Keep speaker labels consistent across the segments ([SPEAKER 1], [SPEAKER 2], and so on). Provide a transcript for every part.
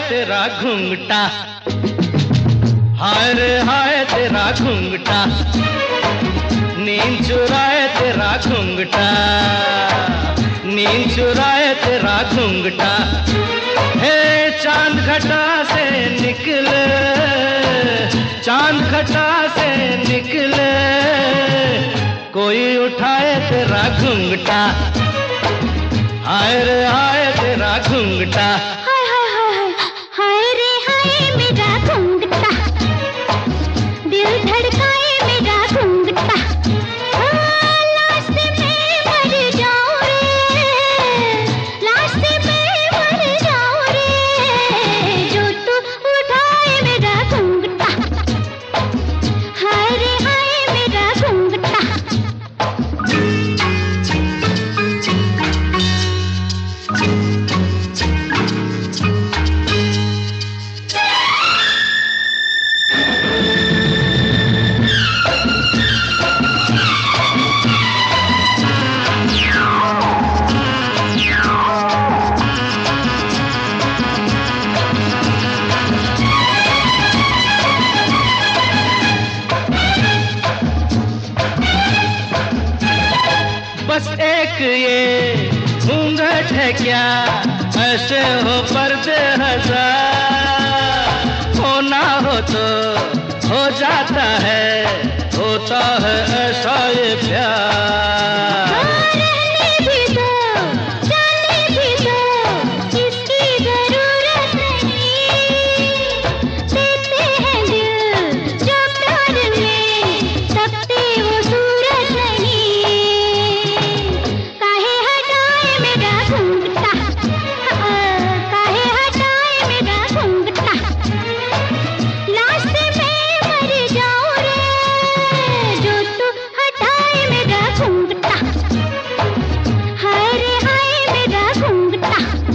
[SPEAKER 1] तेरा घूंघटा, हाय रे हाय तेरा घूंघटा, नींद चुराए तेरा घूंघटा, नींद चुराए तेरा घूंघटा। हे चांद घटा से निकले, चांद घटा से निकले, कोई उठाए तेरा घूंघटा, हाय रे हाय तेरा घूंघटा।
[SPEAKER 2] हाय हाय हाय हाय रे हाय मेरा घूंघटा, दिल धड़काए मेरा घूंघटा। लास्ट में मर जाऊं रे, लास्ट में मर जाऊं रे, जो तू उठाए मेरा घूंघटा, हाय रे हाय मेरा घूंघटा।
[SPEAKER 1] बस एक ये घूंघट है क्या, ऐसे हो पर्दे हजार, होना हो तो हो जाता है, होता है ऐसा ये प्यार।
[SPEAKER 2] रहने भी दो, जाने भी दो, इसकी जरूरत नहीं, देते हैं दिल जो प्यार में, सबसे वो सूरत नहीं। काहे हटाए मेरा घूंघटा, काहे हटाए मेरा घूंघटा, लास्ट में मर जाऊं रे, जो तू हटाए मेरा घूंघटा, हाय रे हाय मेरा घूंघटा।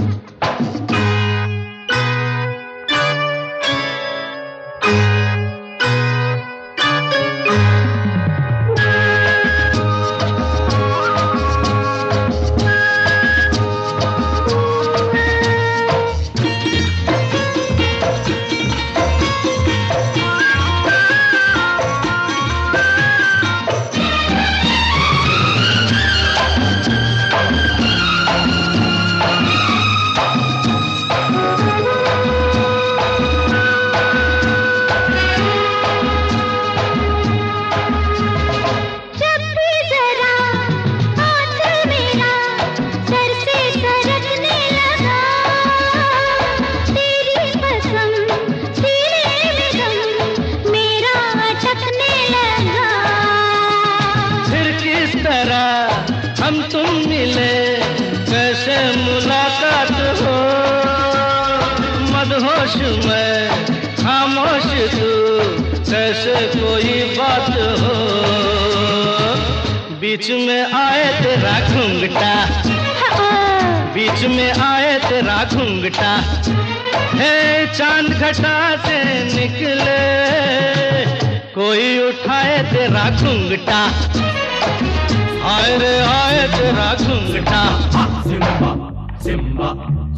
[SPEAKER 1] हम तुम मिले कैसे मुलाकात हो, मदहोश में खामोश तू, कैसे कोई बात हो, बीच में आए तेरा घूंघटा, बीच में आए तेरा घूंघटा। हे चांद घटा से निकले, कोई उठाए तेरा घूंघटा, हाय रे हाय तेरा घूंघटा।
[SPEAKER 3] Simba Simba